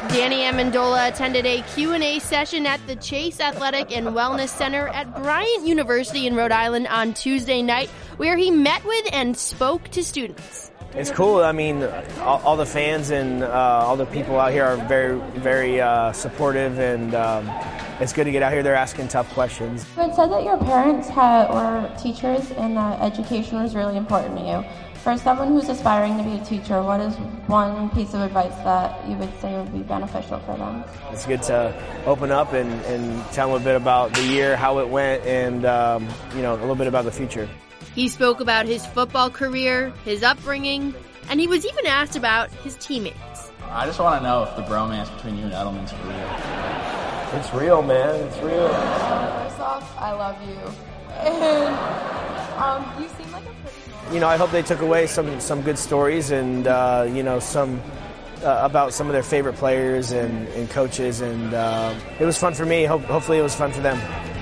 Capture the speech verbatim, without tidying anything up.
Danny Amendola attended a Q and A session at the Chase Athletic and Wellness Center at Bryant University in Rhode Island on Tuesday night, where he met with and spoke to students. It's cool. I mean, all, all the fans and uh, all the people out here are very, very uh, supportive, and um, it's good to get out here. They're asking tough questions. You had said that your parents had, were teachers and that education was really important to you. For someone who's aspiring to be a teacher, what is one piece of advice that you would say would be beneficial for them? It's good to open up and, and tell them a bit about the year, how it went, and um, you know, a little bit about the future. He spoke about his football career, his upbringing, and he was even asked about his teammates. I just want to know if the bromance between you and Edelman's real. It's real, man. It's real. First off, I love you. And um, you seem like a pretty normal. You know, I hope they took away some, some good stories and, uh, you know, some uh, about some of their favorite players and, and coaches. And uh, it was fun for me. Hope, hopefully it was fun for them.